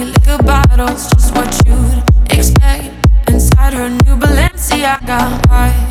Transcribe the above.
liquor bottles, just what you'd expect. Inside her new Balenciaga,